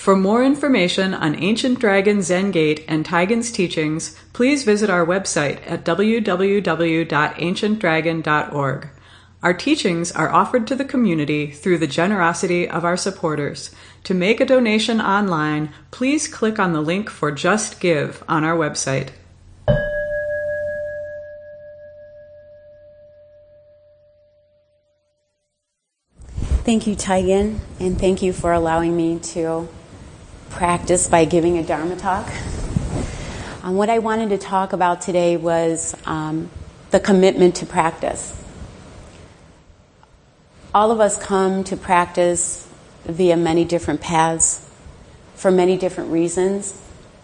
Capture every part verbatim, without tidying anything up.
For more information on Ancient Dragon Zen Gate and Taigen's teachings, please visit our website at w w w dot ancient dragon dot org. Our teachings are offered to the community through the generosity of our supporters. To make a donation online, please click on the link for Just Give on our website. Thank you, Taigen, and thank you for allowing me to practice by giving a Dharma talk. Um, what I wanted to talk about today was um, the commitment to practice. All of us come to practice via many different paths for many different reasons.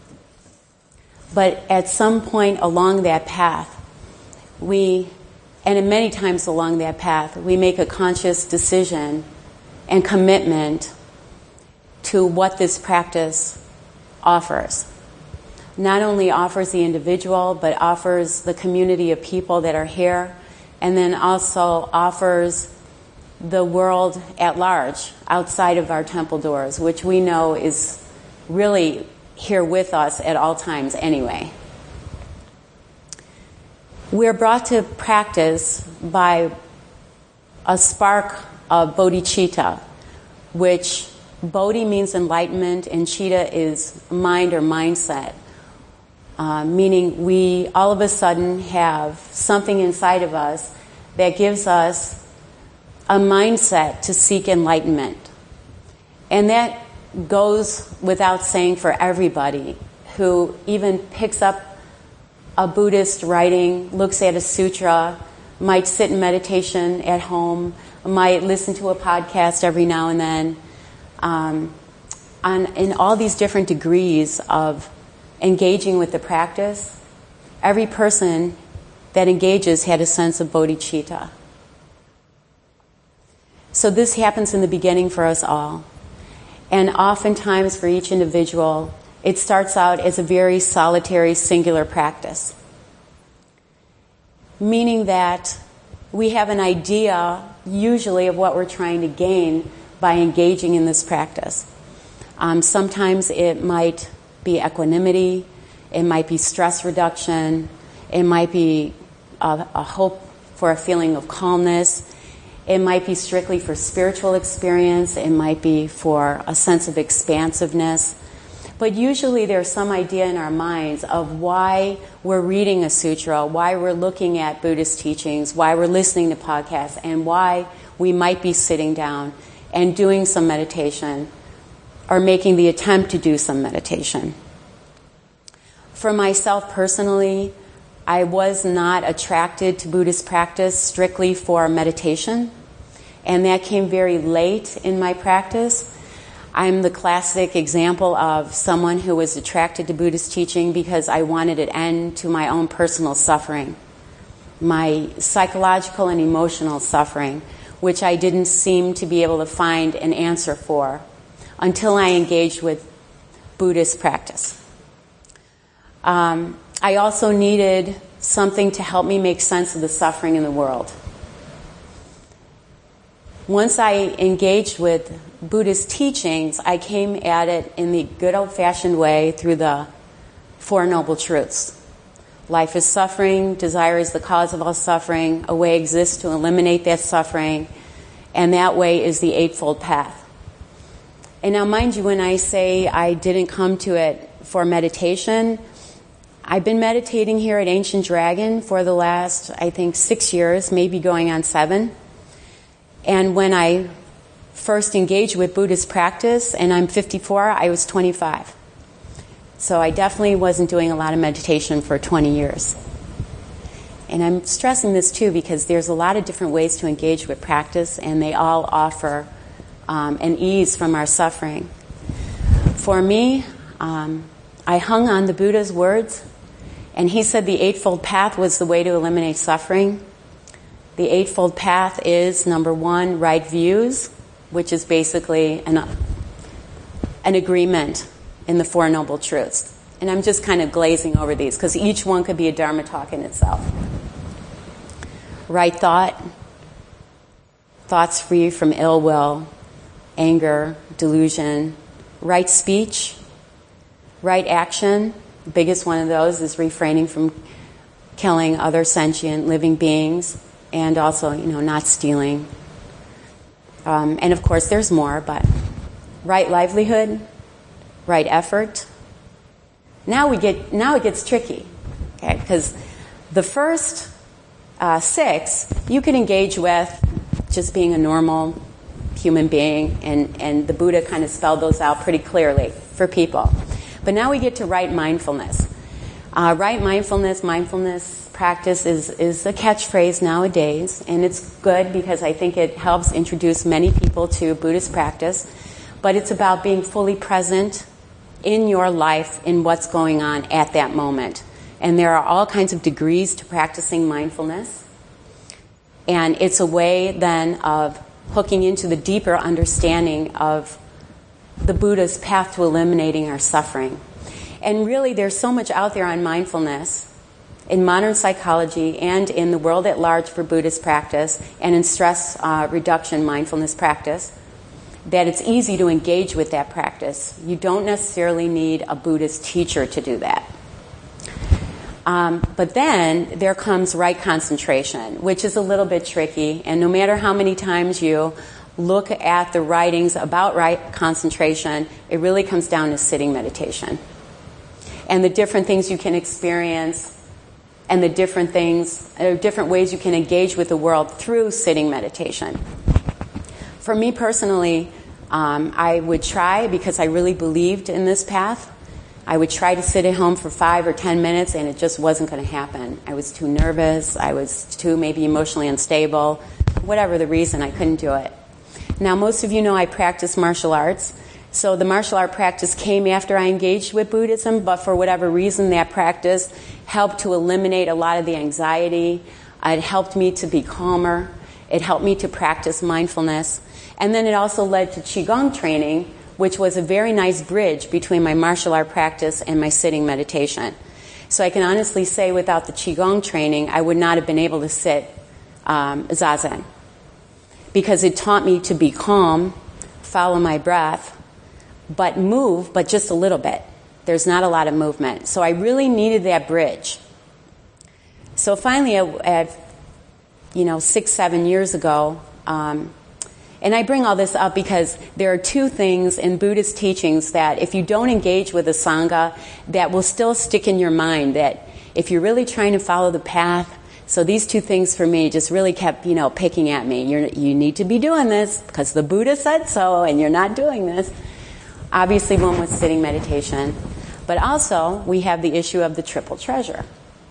But at some point along that path, we, and many times along that path, we make a conscious decision and commitment to what this practice offers. Not only offers the individual, but offers the community of people that are here, and then also offers the world at large, outside of our temple doors, which we know is really here with us at all times anyway. We're brought to practice by a spark of bodhicitta, which bodhi means enlightenment and citta is mind or mindset, uh, meaning we all of a sudden have something inside of us that gives us a mindset to seek enlightenment. And that goes without saying for everybody who even picks up a Buddhist writing, looks at a sutra, might sit in meditation at home, might listen to a podcast every now and then, um, on, in all these different degrees of engaging with the practice. Every person that engages had a sense of bodhicitta. So this happens in the beginning for us all. And oftentimes for each individual, it starts out as a very solitary, singular practice. Meaning that we have an idea, usually, of what we're trying to gain by engaging in this practice. Um, sometimes it might be equanimity, it might be stress reduction, it might be a, a hope for a feeling of calmness. It might be strictly for spiritual experience. It might be for a sense of expansiveness. But usually there's some idea in our minds of why we're reading a sutra, why we're looking at Buddhist teachings, why we're listening to podcasts, and why we might be sitting down and doing some meditation or making the attempt to do some meditation. For myself personally, I was not attracted to Buddhist practice strictly for meditation, and that came very late in my practice. I'm the classic example of someone who was attracted to Buddhist teaching because I wanted an end to my own personal suffering, my psychological and emotional suffering, which I didn't seem to be able to find an answer for until I engaged with Buddhist practice. Um, I also needed something to help me make sense of the suffering in the world. Once I engaged with Buddhist teachings, I came at it in the good old-fashioned way through the Four Noble Truths. Life is suffering, desire is the cause of all suffering, a way exists to eliminate that suffering, and that way is the Eightfold Path. And now mind you, when I say I didn't come to it for meditation, I've been meditating here at Ancient Dragon for the last, I think, six years, maybe going on seven. And when I first engaged with Buddhist practice, and I'm fifty-four, I was twenty-five. So I definitely wasn't doing a lot of meditation for twenty years. And I'm stressing this too because there's a lot of different ways to engage with practice, and they all offer um, an ease from our suffering. For me, um, I hung on the Buddha's words, and he said the Eightfold Path was the way to eliminate suffering. The Eightfold Path is, number one, right views, which is basically an, an agreement in the Four Noble Truths. And I'm just kind of glazing over these because each one could be a Dharma talk in itself. Right thought, thoughts free from ill will, anger, delusion, right speech, right action. The biggest one of those is refraining from killing other sentient living beings, and also, you know, not stealing. Um, and of course, there's more, but right livelihood, right effort. Now we get now it gets tricky, okay? Because the first uh, six you can engage with just being a normal human being, and, and the Buddha kind of spelled those out pretty clearly for people. But now we get to right mindfulness. Uh, right mindfulness, mindfulness practice is, is a catchphrase nowadays, and it's good because I think it helps introduce many people to Buddhist practice. But it's about being fully present in your life, in what's going on at that moment. And there are all kinds of degrees to practicing mindfulness. And it's a way then of hooking into the deeper understanding of the Buddha's path to eliminating our suffering. And really, there's so much out there on mindfulness in modern psychology and in the world at large for Buddhist practice and in stress uh, reduction mindfulness practice that it's easy to engage with that practice. You don't necessarily need a Buddhist teacher to do that. Um, but then there comes right concentration, which is a little bit tricky. And no matter how many times you look at the writings about right concentration, it really comes down to sitting meditation. And the different things you can experience and the different things, or different ways you can engage with the world through sitting meditation. For me personally, um, I would try, because I really believed in this path, I would try to sit at home for five or ten minutes, and it just wasn't going to happen. I was too nervous. I was too maybe emotionally unstable. Whatever the reason, I couldn't do it. Now, most of you know I practice martial arts. So the martial art practice came after I engaged with Buddhism, but for whatever reason, that practice helped to eliminate a lot of the anxiety. It helped me to be calmer. It helped me to practice mindfulness. And then it also led to Qigong training, which was a very nice bridge between my martial art practice and my sitting meditation. So I can honestly say without the Qigong training, I would not have been able to sit um, Zazen. Because it taught me to be calm, follow my breath, but move, but just a little bit. There's not a lot of movement. So I really needed that bridge. So finally, at, you know, six, seven years ago, um, and I bring all this up because there are two things in Buddhist teachings that if you don't engage with the Sangha, that will still stick in your mind, that if you're really trying to follow the path. So these two things for me just really kept, you know, picking at me. You're, you need to be doing this because the Buddha said so, and you're not doing this. Obviously, one was sitting meditation. But also, we have the issue of the triple treasure.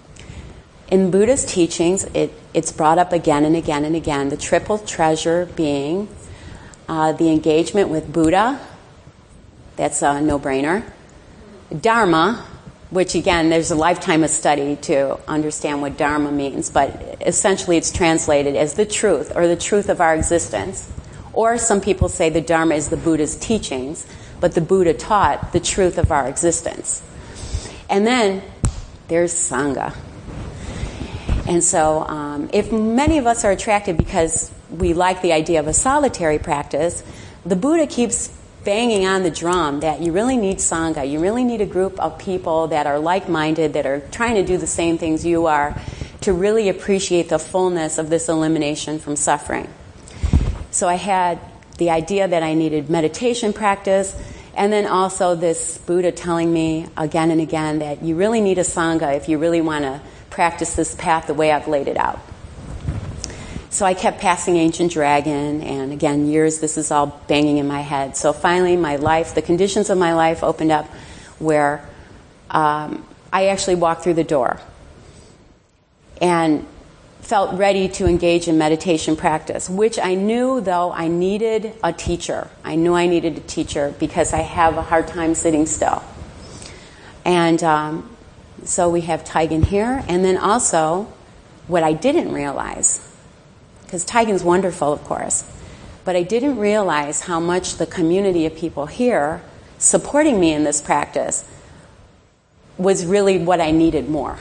In Buddhist teachings, it, it's brought up again and again and again. The triple treasure being uh, the engagement with Buddha. That's a no-brainer. Dharma, which again, there's a lifetime of study to understand what Dharma means. But essentially, it's translated as the truth, or the truth of our existence. Or some people say the Dharma is the Buddha's teachings, but the Buddha taught the truth of our existence. And then there's Sangha. And so um, if many of us are attracted because we like the idea of a solitary practice, the Buddha keeps banging on the drum that you really need Sangha. You really need a group of people that are like-minded, that are trying to do the same things you are, to really appreciate the fullness of this elimination from suffering. So I had the idea that I needed meditation practice, and then also this Buddha telling me again and again that you really need a Sangha if you really want to practice this path the way I've laid it out. So I kept passing Ancient Dragon, and again, years, this is all banging in my head. So finally, my life, the conditions of my life opened up where um, I actually walked through the door and felt ready to engage in meditation practice, which I knew, though, I needed a teacher. I knew I needed a teacher because I have a hard time sitting still. And um, so we have Taigen here. And then also, what I didn't realize, because Taigen's wonderful, of course, but I didn't realize how much the community of people here supporting me in this practice was really what I needed more.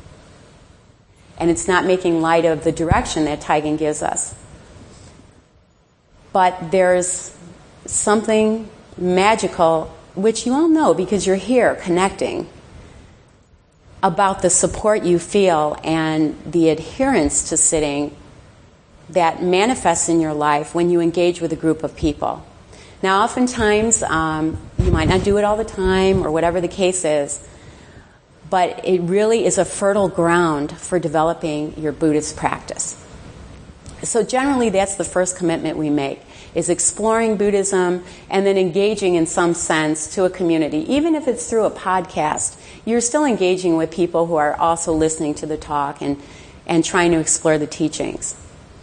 And it's not making light of the direction that Taigen gives us. But there's something magical which you all know because you're here connecting, about the support you feel and the adherence to sitting that manifests in your life when you engage with a group of people. Now, oftentimes, um, you might not do it all the time or whatever the case is, but it really is a fertile ground for developing your Buddhist practice. So generally, that's the first commitment we make, is exploring Buddhism and then engaging in some sense to a community. Even if it's through a podcast, you're still engaging with people who are also listening to the talk and, and trying to explore the teachings.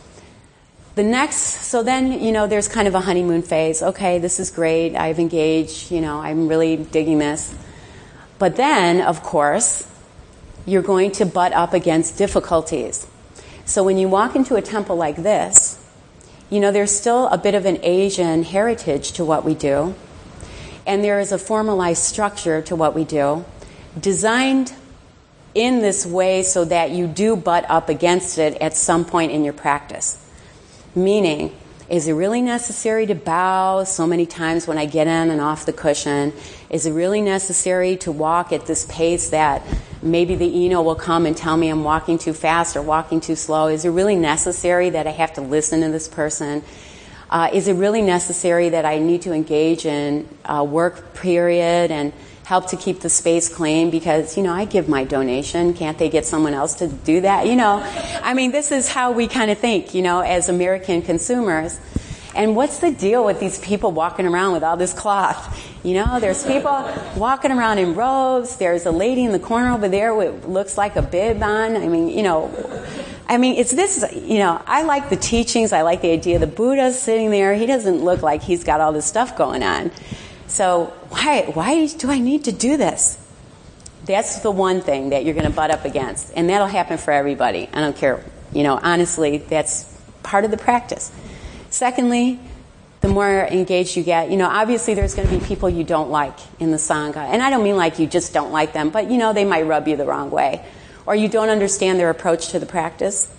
The next, so then, you know, there's kind of a honeymoon phase. Okay, this is great. I've engaged, you know, I'm really digging this. But then, of course, you're going to butt up against difficulties. So when you walk into a temple like this, you know, there's still a bit of an Asian heritage to what we do. And there is a formalized structure to what we do, designed in this way so that you do butt up against it at some point in your practice. Meaning, is it really necessary to bow so many times when I get in and off the cushion? Is it really necessary to walk at this pace that maybe the Eno will come and tell me I'm walking too fast or walking too slow? Is it really necessary that I have to listen to this person? Uh, is it really necessary that I need to engage in a work period and help to keep the space clean because, you know, I give my donation. Can't they get someone else to do that? You know, I mean, this is how we kind of think, you know, as American consumers. And what's the deal with these people walking around with all this cloth? You know, there's people walking around in robes. There's a lady in the corner over there with looks like a bib on. I mean, you know, I mean, it's this, you know, I like the teachings. I like the idea. The Buddha's sitting there. He doesn't look like he's got all this stuff going on. So why why do I need to do this? That's the one thing that you're going to butt up against. And that'll happen for everybody. I don't care. You know, honestly, that's part of the practice. Secondly, the more engaged you get, you know, obviously there's going to be people you don't like in the Sangha. And I don't mean like you just don't like them, but, you know, they might rub you the wrong way. Or you don't understand their approach to the practice.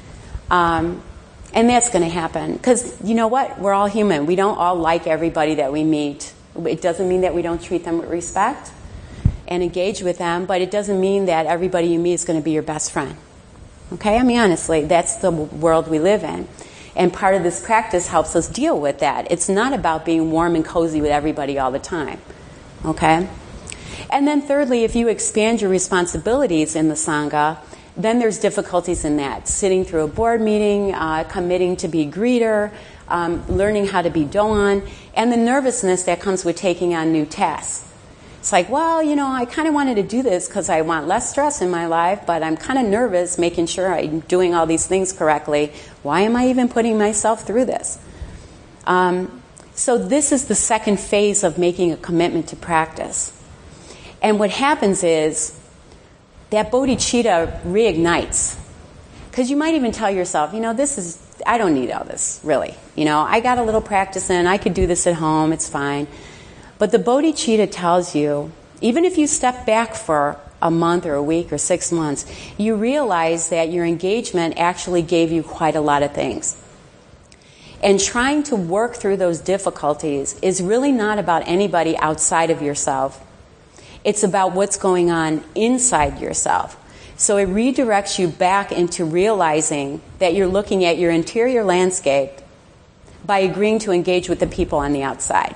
Um, and that's going to happen. Because, you know what? We're all human. We don't all like everybody that we meet. It doesn't mean that we don't treat them with respect and engage with them, but it doesn't mean that everybody you meet is going to be your best friend. Okay? I mean, honestly, that's the world we live in. And part of this practice helps us deal with that. It's not about being warm and cozy with everybody all the time. Okay? And then thirdly, if you expand your responsibilities in the Sangha, then there's difficulties in that. Sitting through a board meeting, uh, committing to be greeter, um, learning how to be doan, and the nervousness that comes with taking on new tasks. It's like, well, you know, I kind of wanted to do this because I want less stress in my life, but I'm kind of nervous making sure I'm doing all these things correctly. Why am I even putting myself through this? Um, so this is the second phase of making a commitment to practice. And what happens is that bodhicitta reignites. Because you might even tell yourself, you know, this is, I don't need all this, really. You know, I got a little practice in, I could do this at home, it's fine. But the bodhicitta tells you, even if you step back for a month or a week or six months, you realize that your engagement actually gave you quite a lot of things. And trying to work through those difficulties is really not about anybody outside of yourself. It's about what's going on inside yourself. So it redirects you back into realizing that you're looking at your interior landscape by agreeing to engage with the people on the outside.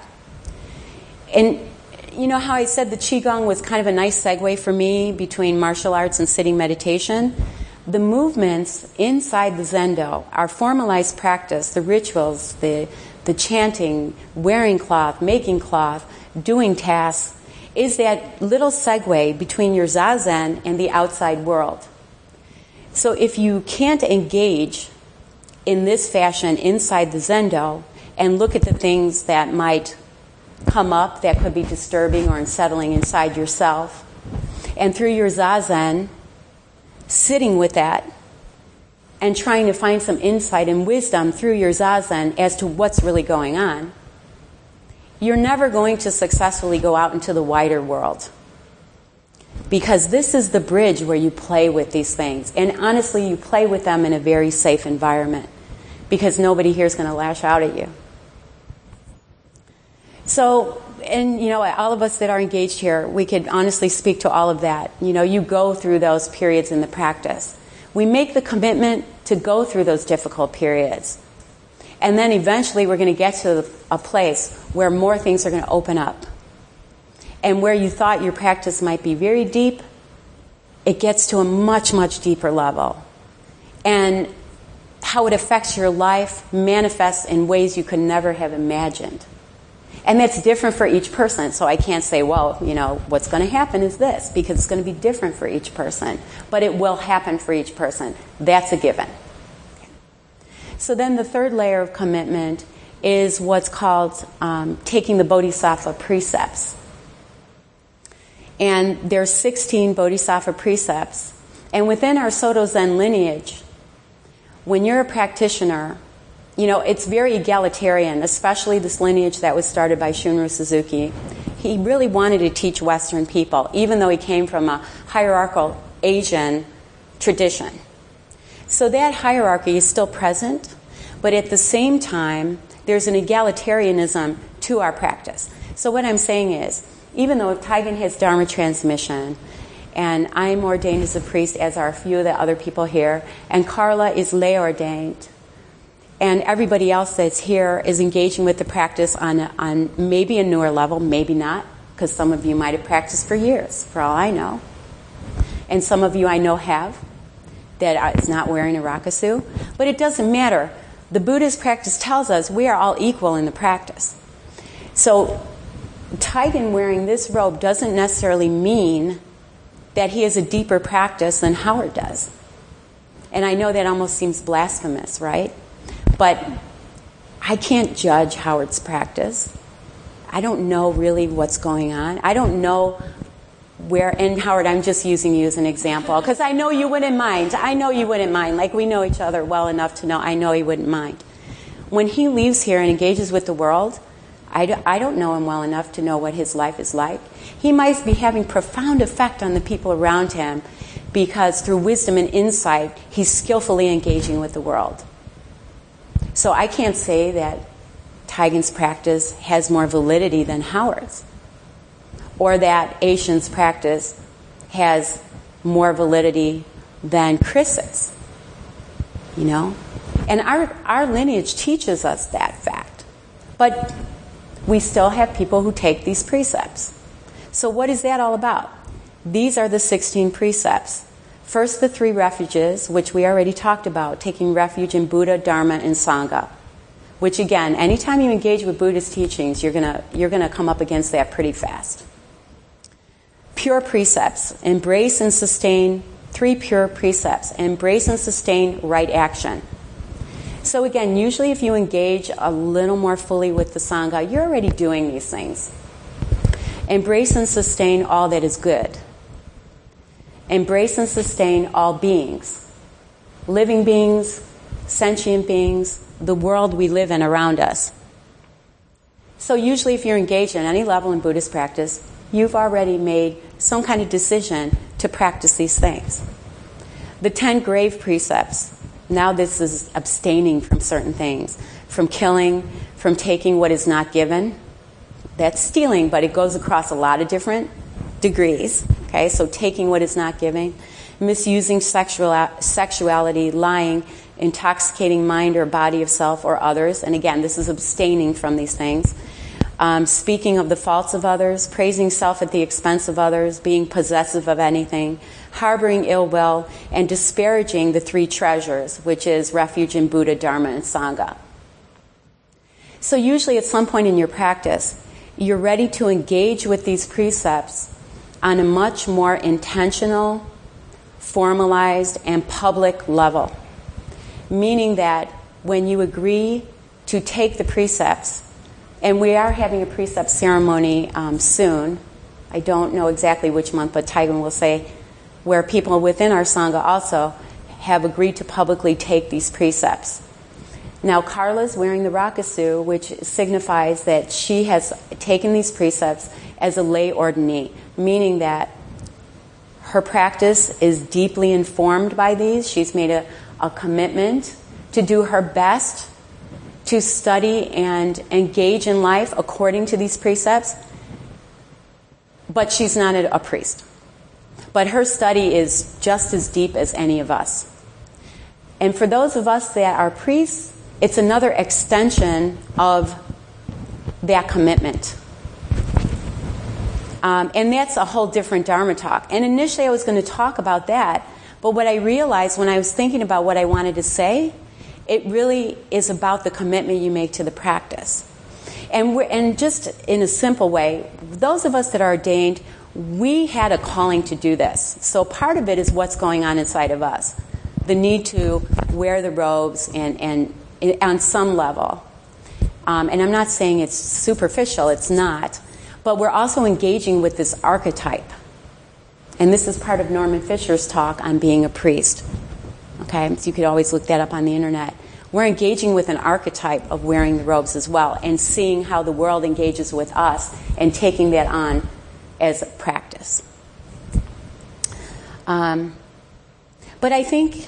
And you know how I said the Qigong was kind of a nice segue for me between martial arts and sitting meditation? The movements inside the Zendo, our formalized practice, the rituals, the, the chanting, wearing cloth, making cloth, doing tasks, is that little segue between your Zazen and the outside world. So if you can't engage in this fashion inside the Zendo and look at the things that might come up that could be disturbing or unsettling inside yourself, and through your Zazen, sitting with that and trying to find some insight and wisdom through your Zazen as to what's really going on, you're never going to successfully go out into the wider world. Because this is the bridge where you play with these things. And honestly, you play with them in a very safe environment. Because nobody here is going to lash out at you. So and you know, all of us that are engaged here, we could honestly speak to all of that. You know, you go through those periods in the practice. We make the commitment to go through those difficult periods. And then eventually we're going to get to a place where more things are going to open up. And where you thought your practice might be very deep, it gets to a much, much deeper level. And how it affects your life manifests in ways you could never have imagined. And that's different for each person. So I can't say, well, you know, what's going to happen is this, because it's going to be different for each person. But it will happen for each person. That's a given. So then the third layer of commitment is what's called um, taking the Bodhisattva precepts. And there's sixteen Bodhisattva precepts. And within our Soto Zen lineage, when you're a practitioner, you know, it's very egalitarian, especially this lineage that was started by Shunryu Suzuki. He really wanted to teach Western people, even though he came from a hierarchical Asian tradition. So that hierarchy is still present, but at the same time, there's an egalitarianism to our practice. So what I'm saying is, even though Taigen has Dharma transmission, and I'm ordained as a priest, as are a few of the other people here, and Carla is lay ordained, and everybody else that's here is engaging with the practice on, a, on maybe a newer level, maybe not, because some of you might have practiced for years, for all I know. And some of you I know have, that is not wearing a rakusu. But it doesn't matter. The Buddhist practice tells us we are all equal in the practice. So Taigen wearing this robe doesn't necessarily mean that he has a deeper practice than Howard does. And I know that almost seems blasphemous, right? But I can't judge Howard's practice. I don't know really what's going on. I don't know where, and Howard, I'm just using you as an example, because I know you wouldn't mind. I know you wouldn't mind. Like, we know each other well enough to know I know he wouldn't mind. When he leaves here and engages with the world, I, do, I don't know him well enough to know what his life is like. He might be having profound effect on the people around him because through wisdom and insight, he's skillfully engaging with the world. So I can't say that Taigen's practice has more validity than Howard's, or that Aishin's practice has more validity than Chris's, you know? And our, our lineage teaches us that fact. But we still have people who take these precepts. So what is that all about? These are the sixteen precepts. First, the three refuges, which we already talked about, taking refuge in Buddha, Dharma, and Sangha. Which again, anytime you engage with Buddhist teachings, you're gonna you're gonna come up against that pretty fast. Pure precepts. Embrace and sustain three pure precepts. Embrace and sustain right action. So again, usually if you engage a little more fully with the Sangha, you're already doing these things. Embrace and sustain all that is good. Embrace and sustain all beings. Living beings, sentient beings, the world we live in around us. So usually if you're engaged in any level in Buddhist practice, you've already made some kind of decision to practice these things. The ten grave precepts. Now this is abstaining from certain things, from killing, from taking what is not given. That's stealing, but it goes across a lot of different degrees. Okay, so taking what is not given, misusing sexual, sexuality, lying, intoxicating mind or body of self or others. And again, this is abstaining from these things. Um, speaking of the faults of others, praising self at the expense of others, being possessive of anything, harboring ill will, and disparaging the three treasures, which is refuge in Buddha, Dharma, and Sangha. So usually at some point in your practice, you're ready to engage with these precepts on a much more intentional, formalized, and public level. Meaning that when you agree to take the precepts, and we are having a precept ceremony um, soon, I don't know exactly which month, but Taigen will say, where people within our Sangha also have agreed to publicly take these precepts. Now, Carla's wearing the rakusu, which signifies that she has taken these precepts as a lay ordinee, meaning that her practice is deeply informed by these. She's made a, a commitment to do her best to study and engage in life according to these precepts. but she's not a, a priest. But her study is just as deep as any of us. And for those of us that are priests, it's another extension of that commitment. Um, and that's a whole different Dharma talk. And initially I was going to talk about that, but what I realized when I was thinking about what I wanted to say, it really is about the commitment you make to the practice. And, we're, and just in a simple way, those of us that are ordained, we had a calling to do this. So part of it is what's going on inside of us. The need to wear the robes and, and, and on some level. Um, and I'm not saying it's superficial, it's not. But we're also engaging with this archetype. And this is part of Norman Fisher's talk on being a priest. Okay, so you could always look that up on the internet. We're engaging with an archetype of wearing the robes as well and seeing how the world engages with us and taking that on as a practice. Um, but I think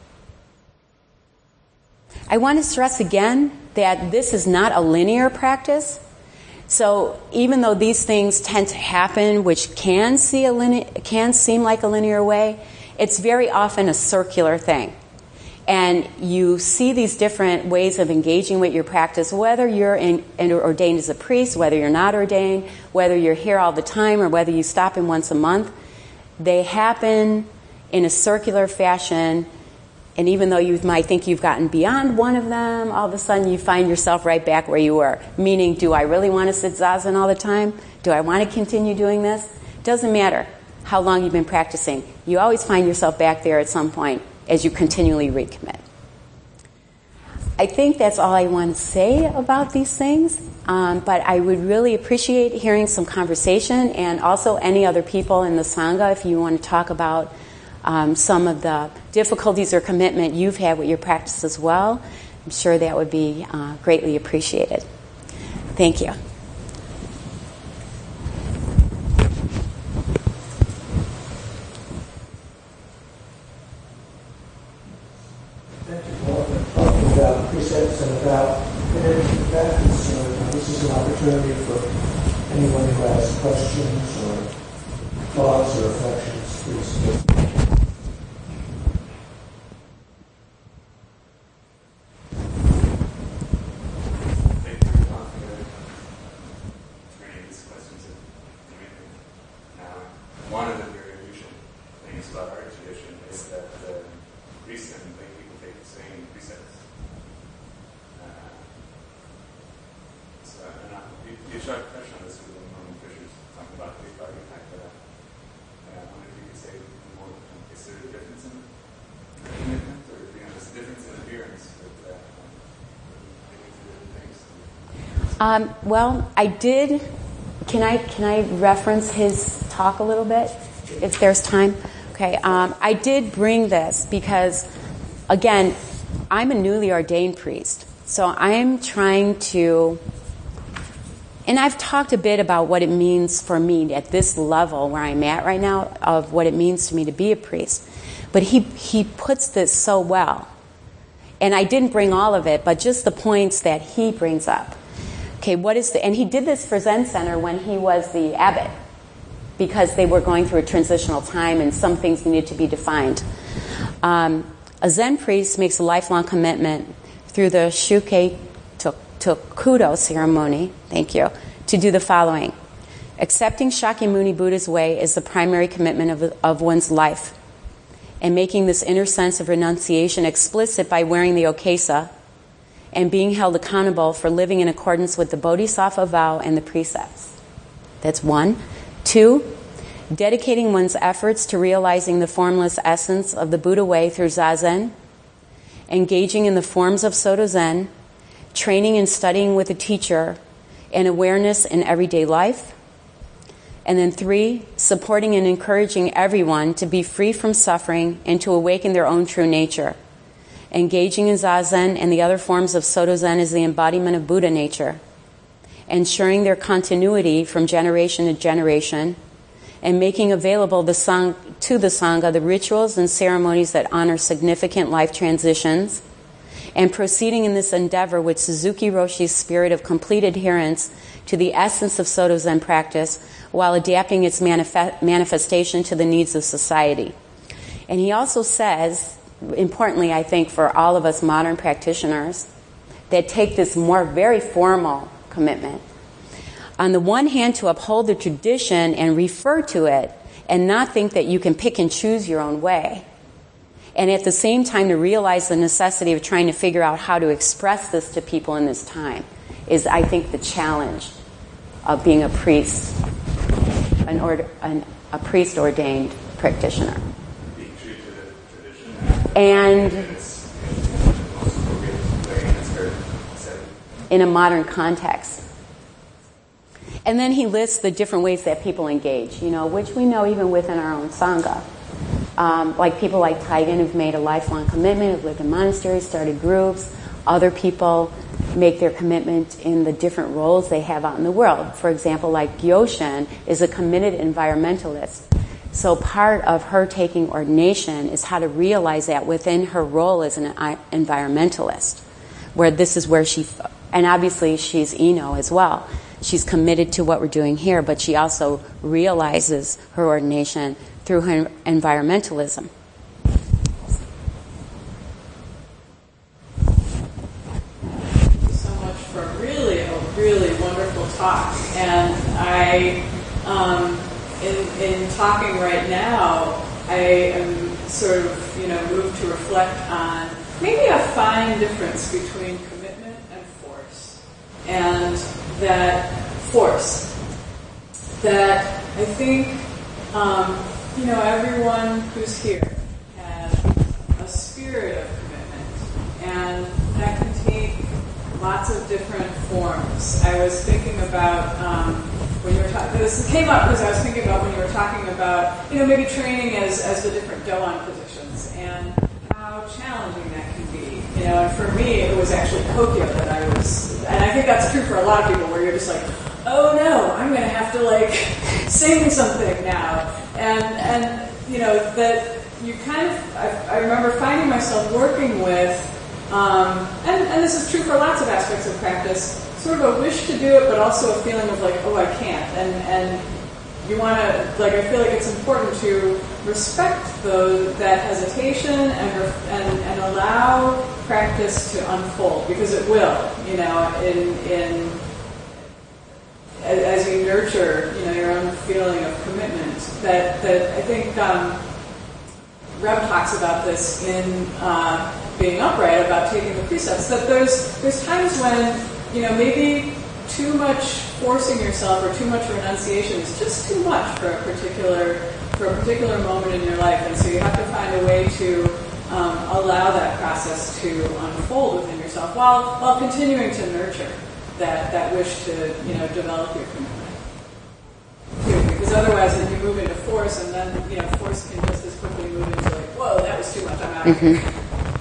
I want to stress again that this is not a linear practice. So even though these things tend to happen, which can see a line- can seem like a linear way, it's very often a circular thing. And you see these different ways of engaging with your practice, whether you're in, in ordained as a priest, whether you're not ordained, whether you're here all the time, or whether you stop in once a month. They happen in a circular fashion. And even though you might think you've gotten beyond one of them, all of a sudden you find yourself right back where you were. Meaning, do I really want to sit zazen all the time? Do I want to continue doing this? Doesn't matter how long you've been practicing. You always find yourself back there at some point as you continually recommit. I think that's all I want to say about these things. Um, but I would really appreciate hearing some conversation, and also any other people in the Sangha if you want to talk about Um, some of the difficulties or commitment you've had with your practice as well. I'm sure that would be uh, greatly appreciated. Thank you. Thank you, Paul. Talking about precepts and about commitment to practice. So this is an opportunity for anyone who has questions or thoughts or reflections. Please. Um, well, I did. Can I can I reference his talk a little bit, if there's time? Okay. Um, I did bring this because, again, I'm a newly ordained priest, so I'm trying to. And I've talked a bit about what it means for me at this level where I'm at right now, of what it means to me to be a priest. But he he puts this so well, and I didn't bring all of it, but just the points that he brings up. Okay, what is the, and he did this for Zen Center when he was the abbot, because they were going through a transitional time and some things needed to be defined. Um, a Zen priest makes a lifelong commitment through the Shukkei Tokudo ceremony, thank you, to do the following. Accepting Shakyamuni Buddha's way is the primary commitment of, of one's life, and making this inner sense of renunciation explicit by wearing the okesa, and being held accountable for living in accordance with the Bodhisattva vow and the precepts. That's one. Two, dedicating one's efforts to realizing the formless essence of the Buddha way through Zazen, engaging in the forms of Soto Zen, training and studying with a teacher, and awareness in everyday life. And then three, supporting and encouraging everyone to be free from suffering and to awaken their own true nature. Engaging in Zazen and the other forms of Soto Zen is the embodiment of Buddha nature, ensuring their continuity from generation to generation, and making available the sang- to the Sangha the rituals and ceremonies that honor significant life transitions, and proceeding in this endeavor with Suzuki Roshi's spirit of complete adherence to the essence of Soto Zen practice while adapting its manif- manifestation to the needs of society. And he also says, importantly, I think, for all of us modern practitioners that take this more very formal commitment, on the one hand, to uphold the tradition and refer to it and not think that you can pick and choose your own way. And at the same time, to realize the necessity of trying to figure out how to express this to people in this time is, I think, the challenge of being a priest, an order, an, a priest-ordained practitioner. Being true to the tradition. And it's, it's the most appropriate way in its very setting. In a modern context. And then he lists the different ways that people engage, you know, which we know even within our own Sangha. Um, like people like Taigen who've made a lifelong commitment, have lived in monasteries, started groups. Other people make their commitment in the different roles they have out in the world. For example, like Gyoshin is a committed environmentalist. So part of her taking ordination is how to realize that within her role as an environmentalist, where this is where she, and obviously she's Ino as well. She's committed to what we're doing here, but she also realizes her ordination through her environmentalism. Thank you so much for really a really wonderful talk. And I, um, in in talking right now, I am sort of you know moved to reflect on maybe a fine difference between commitment and force, and that force that I think um, you know everyone who's here has a spirit of commitment, and that can take lots of different forms. I was thinking about um, when you were talking. This came up because I was thinking about when you were talking about you know maybe training as as the different Doan positions and how challenging that can be. You know, and for me, it was actually Kokyo that I was, and I think that's true for a lot of people, where you're just like, oh no, I'm going to have to like sing something now, and and you know that you kind of, I, I remember finding myself working with, um, and and this is true for lots of aspects of practice, sort of a wish to do it, but also a feeling of like, oh, I can't, and and you want to, like, I feel like it's important to respect those, that hesitation and, and and allow practice to unfold, because it will, you know, in in as you nurture, you know, your own feeling of commitment. That that I think um, Reb talks about this in uh, Being Upright, about taking the precepts. That there's there's times when you know maybe too much forcing yourself or too much renunciation is just too much for a particular for a particular moment in your life, and so you have to find a way to um, allow that process to unfold within yourself while while continuing to nurture that that wish to you know develop your commitment. Because otherwise, if you move into force, and then you know force can just as quickly move into like, whoa, that was too much. I'm out of Mm-hmm. here.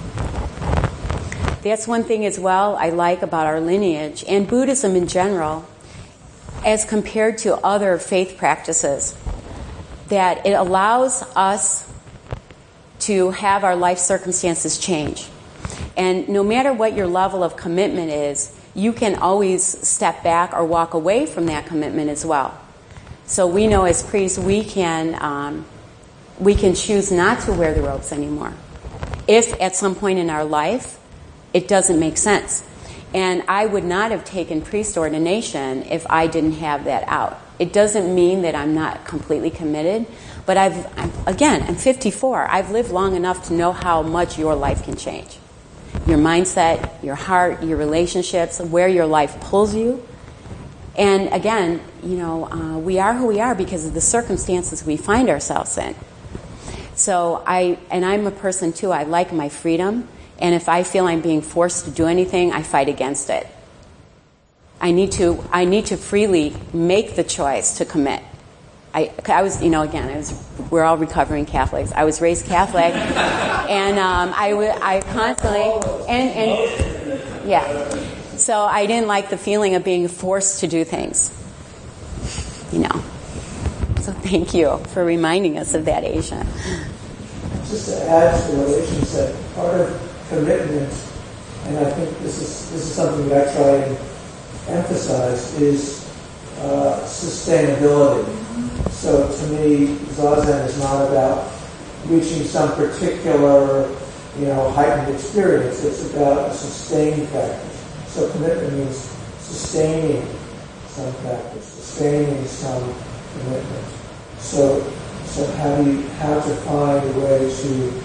That's one thing as well I like about our lineage and Buddhism in general, as compared to other faith practices, that it allows us to have our life circumstances change. And no matter what your level of commitment is, you can always step back or walk away from that commitment as well. So we know as priests we can um, we can choose not to wear the robes anymore if at some point in our life it doesn't make sense. And I would not have taken priest ordination if I didn't have that out. It doesn't mean that I'm not completely committed, but I've, I'm, again, I'm fifty-four. I've lived long enough to know how much your life can change. Your mindset, your heart, your relationships, where your life pulls you. And again, you know, uh, we are who we are because of the circumstances we find ourselves in. So I, and I'm a person too, I like my freedom. And if I feel I'm being forced to do anything, I fight against it. I need to, I need to freely make the choice to commit. I, I was, you know, again, I was, we're all recovering Catholics. I was raised Catholic, and um, I, w- I constantly, and, and, yeah. So I didn't like the feeling of being forced to do things, you know. So thank you for reminding us of that, Asia. Just to add to what Asia said, part of commitment, and I think this is this is something that I try and emphasize, is uh, sustainability. So to me, Zazen is not about reaching some particular, you know, heightened experience. It's about a sustained practice. So commitment means sustaining some practice, sustaining some commitment. So, so how do you, how to find a way to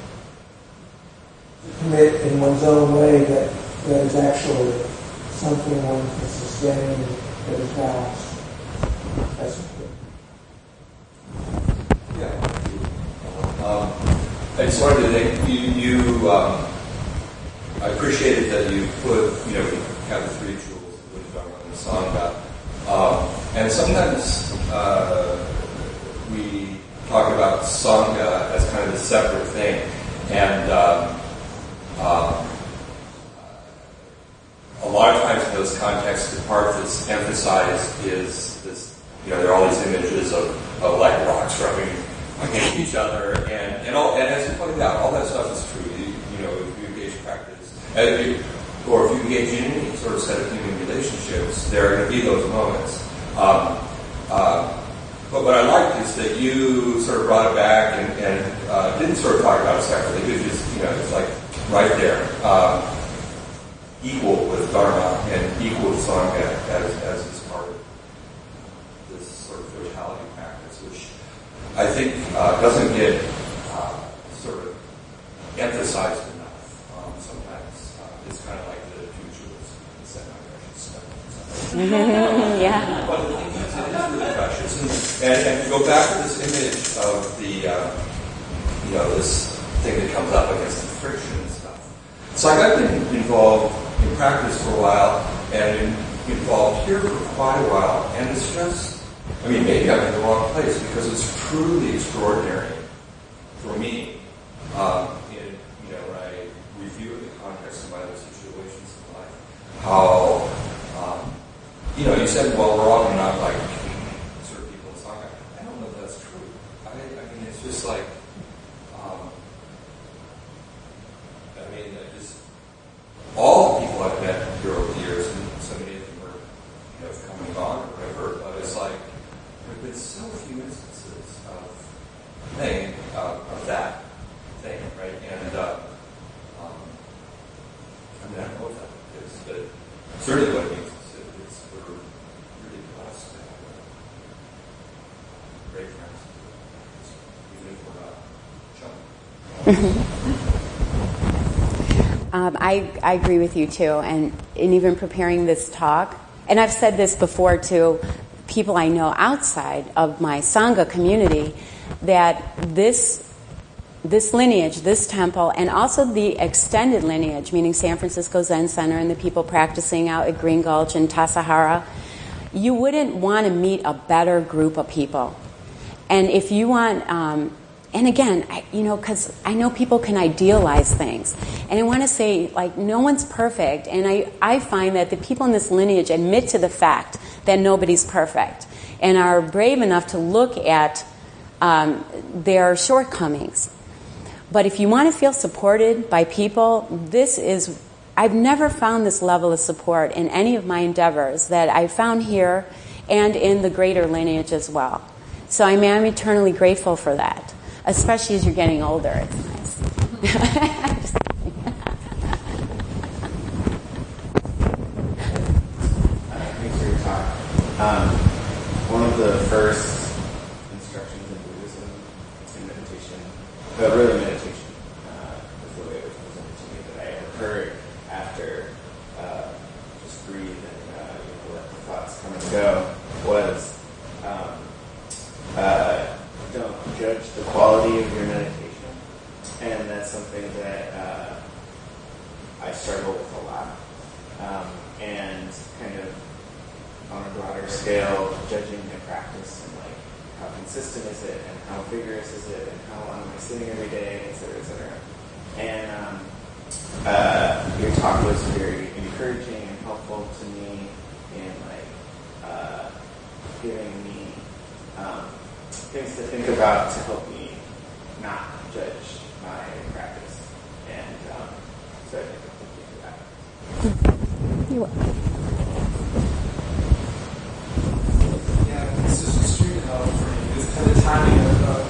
commit in one's own way that, that is actually something one can sustain that is balanced. That's important. Yeah. Um, I just wanted to thank you. you um, I appreciated that you put, you know, we have the three jewels, the Buddha, Dharma, and the Sangha. Um, and sometimes uh, we talk about Sangha as kind of a separate thing. And um, um, a lot of times in those contexts, the part that's emphasized is this, you know, there are all these images of, of like rocks rubbing against each other, and, and all, and as you pointed out, all that stuff is true. You, you know, if you engage practice, and you, or if you engage in any sort of set of human relationships, there are going to be those moments. Um, uh, but what I liked is that you sort of brought it back and, and uh, didn't sort of talk about it separately. You just, you know, it's like right there. Um, equal with Dharma and equal with Sangha as, as is part of this sort of totality practice, which I think uh, doesn't get uh, sort of emphasized enough. Um, sometimes uh, it's kind of like the two jewels in the semi-precious stuff. Yeah. But it is, it is really precious. And, and, and to go back to this image of the, uh, you know, this thing that comes up against the friction and stuff. So I've been involved in practice for a while, and in, involved here for quite a while, and it's just, I mean, maybe I'm in the wrong place, because it's truly extraordinary for me, um, in, you know, when I review it in the context of my other situations in life, how, um, you know, you said, well, we're often not like certain people in Sangha. I don't know if that's true. I, I mean, it's just like, um, I mean, I just, all the people I've met here over the years, and so many of them are, you know, have come and gone or whatever, but it's like, there have been so few instances of thing, uh, of that thing, right? And, uh, um, I mean, I don't know what that is, but certainly what it means is that it's, we're really blessed to have great friends, even if we're not chummy. Um, I, I agree with you too, and in even preparing this talk, and I've said this before to people I know outside of my Sangha community, that this this lineage, this temple, and also the extended lineage, meaning San Francisco Zen Center and the people practicing out at Green Gulch and Tassajara, you wouldn't want to meet a better group of people. And if you want... Um, And again, I, you know, because I know people can idealize things. And I want to say, like, no one's perfect. And I, I find that the people in this lineage admit to the fact that nobody's perfect and are brave enough to look at um, their shortcomings. But if you want to feel supported by people, this is, I've never found this level of support in any of my endeavors that I found here and in the greater lineage as well. So I mean, I'm eternally grateful for that. Especially as you're getting older, it's nice. Thanks for your talk. Um, one of the first instructions in Buddhism in meditation, but really meditation, uh, is the way it was presented to me that I ever heard after uh, just breathe and uh, you know, let the thoughts come and go, was um, uh, don't judge the quality of your meditation. And that's something that uh, I struggle with a lot. Um, and kind of on a broader scale, judging my practice and like how consistent is it and how vigorous is it and how long am I sitting every day, et cetera, et cetera. And um, uh, your talk was very encouraging and helpful to me in like uh, giving me um, things to think about to help me not judge my practice. And um, so I think I'm thinking for that. You're welcome. Yeah, this is extremely helpful.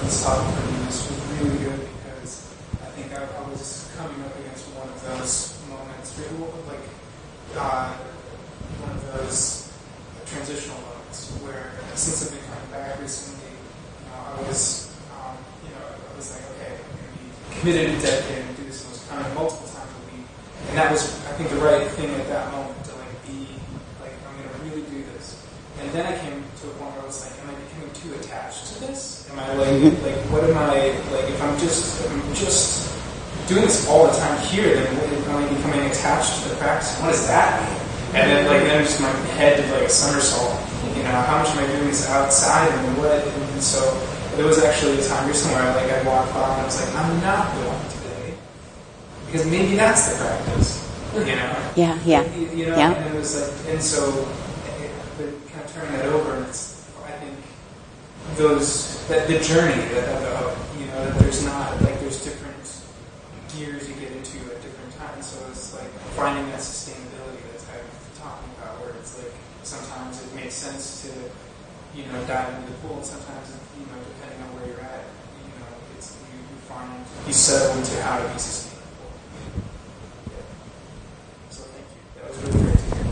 this topic for me. This was really good because I think I, I was coming up against one of those moments, like uh, one of those transitional moments where, since I've been coming back recently, you know, I was, um, you know, I was like, okay, I'm going to be committed and dedicated and do this most kind of multiple times a week, and that was, I think, the right thing at that moment to like be like, I'm going to really do this. And then I came to a point where I was like, am I becoming too attached to this? Am I like, like, what am I, like, if I'm just, if I'm just doing this all the time here, then what, am I becoming attached to the practice? What does that mean? And then, like, then just my head did like a somersault. You know, how much am I doing this outside and what? And so there was actually a time recently where I, like, I walked by and I was like, I'm not going today because maybe that's the practice. You know? Yeah, yeah. You, you know, yeah. and it was like, and so. But kind of turning that over, and it's, I think, those, that the journey, that, that you know, that there's not, like, there's different gears you get into at different times, so it's like finding that sustainability that I'm talking about, where it's like, sometimes it makes sense to, you know, dive into the pool, and sometimes, you know, depending on where you're at, you know, it's, you, you find, you settle into how to be sustainable. Yeah. So thank you. That was really great to hear.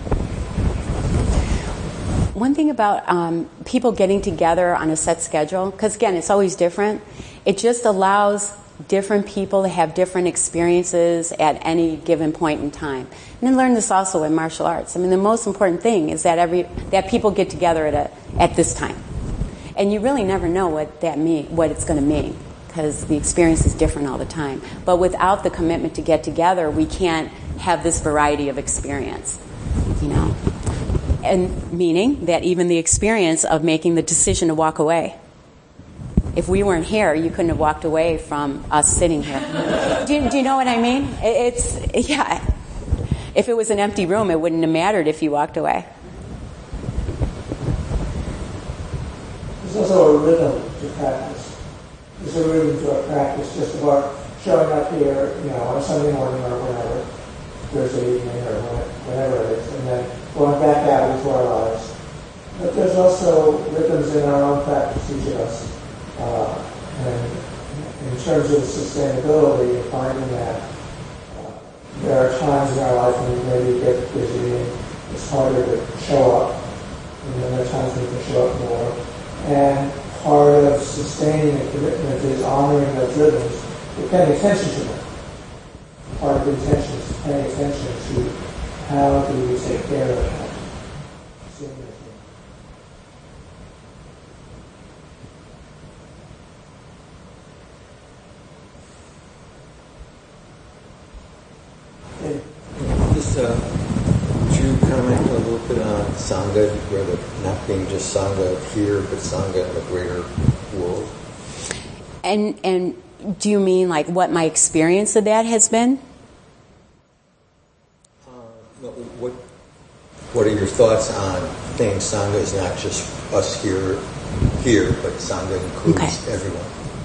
One thing about um, people getting together on a set schedule, because again, it's always different, it just allows different people to have different experiences at any given point in time. And then learn this also in martial arts. I mean, the most important thing is that every that people get together at a at this time, and you really never know what that mean, what it's going to mean, because the experience is different all the time. But without the commitment to get together, we can't have this variety of experience, you know. And meaning that even the experience of making the decision to walk away. If we weren't here, you couldn't have walked away from us sitting here. do, you, do you know what I mean? It's, yeah. If it was an empty room, it wouldn't have mattered if you walked away. There's also a rhythm to practice. There's a rhythm to our practice, just about showing up here, you know, on a Sunday morning or whenever, Thursday evening or whatever it is, and then going back out into our lives. But there's also rhythms in our own practice, each of us. Uh, and in terms of sustainability, and finding that uh, there are times in our life when we maybe get busy and it's harder to show up, and then there are times when we can show up more. And part of sustaining a commitment is honoring those rhythms, but paying attention to them. Part of the intention is paying attention to how do we take care of that. Just, uh, would you comment a little bit on Sangha, whether not being just Sangha here, but Sangha in the greater world? And and do you mean like what my experience of that has been? Uh, what What are your thoughts on saying Sangha is not just us here, here, but Sangha includes okay. everyone?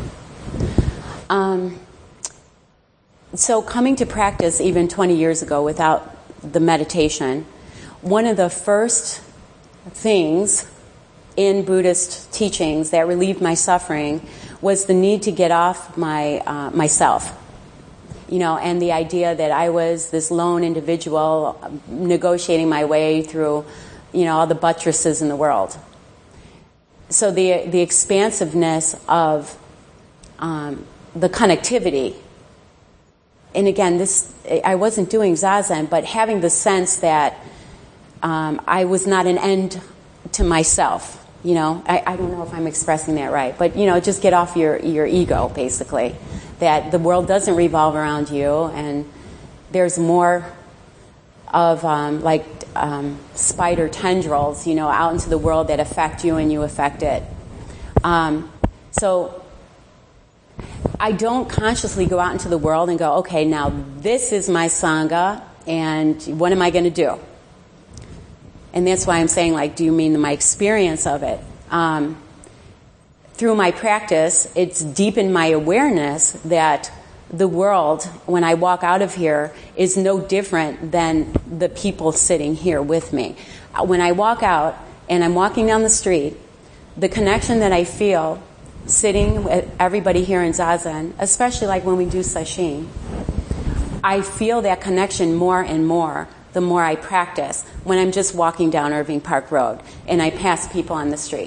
Um. So coming to practice even twenty years ago without the meditation, one of the first things in Buddhist teachings that relieved my suffering was the need to get off my uh, myself. You know, and the idea that I was this lone individual negotiating my way through, you know, all the buttresses in the world. So the the expansiveness of um, the connectivity. And again, this I wasn't doing Zazen, but having the sense that um, I was not an end to myself. You know, I, I don't know if I'm expressing that right, but you know, just get off your, your ego, basically. That the world doesn't revolve around you, and there's more of um, like um, spider tendrils, you know, out into the world that affect you and you affect it. Um, so. I don't consciously go out into the world and go, okay, now this is my Sangha, and what am I going to do? And that's why I'm saying, like, do you mean my experience of it? Um, through my practice, it's deepened my awareness that the world, when I walk out of here, is no different than the people sitting here with me. When I walk out and I'm walking down the street, the connection that I feel sitting with everybody here in Zazen, especially like when we do sesshin, I feel that connection more and more the more I practice when I'm just walking down Irving Park Road and I pass people on the street.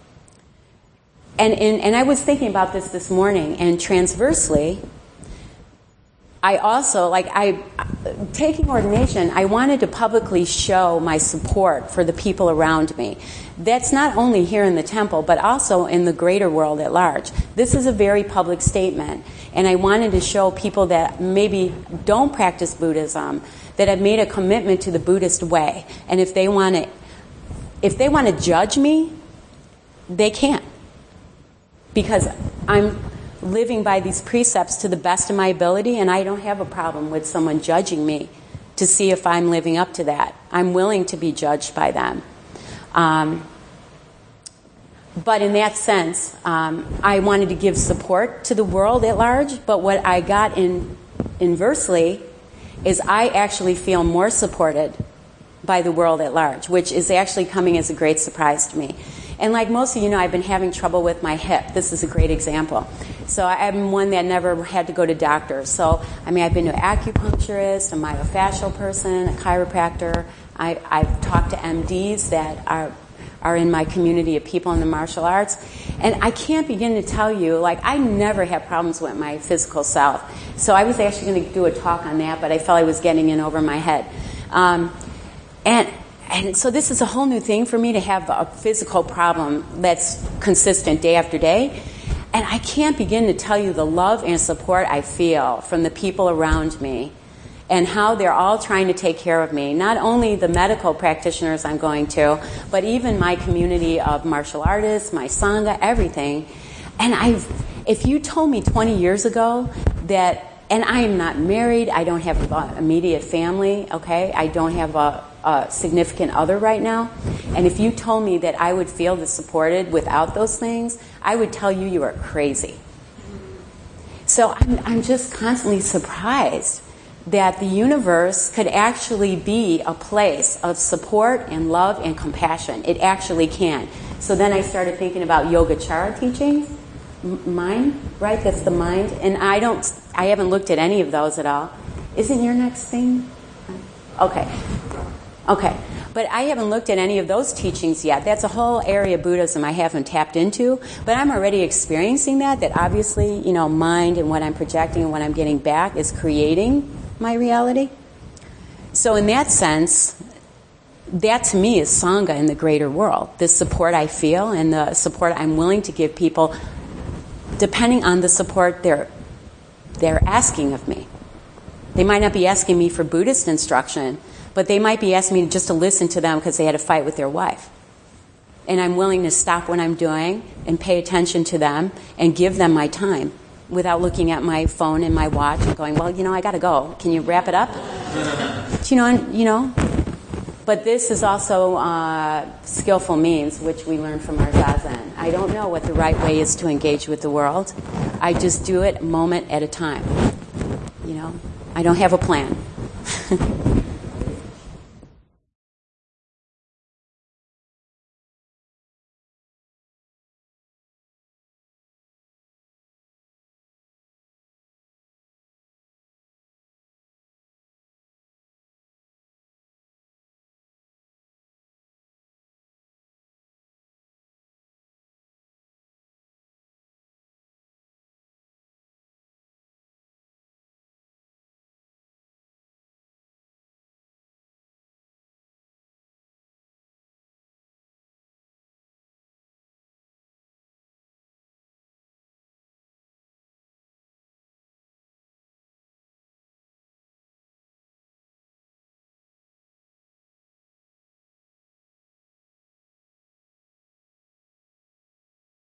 And, and, and I was thinking about this this morning, and transversely, I also, like, I, taking ordination, I wanted to publicly show my support for the people around me. That's not only here in the temple, but also in the greater world at large. This is a very public statement, and I wanted to show people that maybe don't practice Buddhism, that have made a commitment to the Buddhist way, and if they want to, if they want to judge me, they can't, because I'm living by these precepts to the best of my ability, and I don't have a problem with someone judging me to see if I'm living up to that. I'm willing to be judged by them. Um, but in that sense, um, I wanted to give support to the world at large, but what I got in inversely is I actually feel more supported by the world at large, which is actually coming as a great surprise to me. And like most of you know, I've been having trouble with my hip. This is a great example. So I'm one that never had to go to doctors. So, I mean, I've been to an acupuncturist, a myofascial person, a chiropractor. I, I've talked to M Ds that are are in my community of people in the martial arts. And I can't begin to tell you, like, I never have problems with my physical self. So I was actually going to do a talk on that, but I felt I was getting in over my head. Um, and and so this is a whole new thing for me to have a physical problem that's consistent day after day. And I can't begin to tell you the love and support I feel from the people around me and how they're all trying to take care of me. Not only the medical practitioners I'm going to, but even my community of martial artists, my Sangha, everything. And I've, if you told me twenty years ago that, and I am not married, I don't have an immediate family, okay? I don't have a, a significant other right now. And if you told me that I would feel this supported without those things, I would tell you you are crazy. So I'm, I'm just constantly surprised that the universe could actually be a place of support and love and compassion. It actually can. So then I started thinking about Yogacara teachings. M- mind, right? That's the mind. And I don't, I haven't looked at any of those at all. Isn't your next thing? Okay. Okay. But I haven't looked at any of those teachings yet. That's a whole area of Buddhism I haven't tapped into. But I'm already experiencing that, that obviously, you know, mind and what I'm projecting and what I'm getting back is creating my reality. So in that sense, that to me is Sangha in the greater world. The support I feel and the support I'm willing to give people depending on the support they're they're asking of me. They might not be asking me for Buddhist instruction, but they might be asking me just to listen to them because they had a fight with their wife. And I'm willing to stop what I'm doing and pay attention to them and give them my time without looking at my phone and my watch and going, well, you know, I got to go. Can you wrap it up? you know, you know. But this is also uh, skillful means, which we learn from our Zazen. I don't know what the right way is to engage with the world. I just do it a moment at a time. You know, I don't have a plan.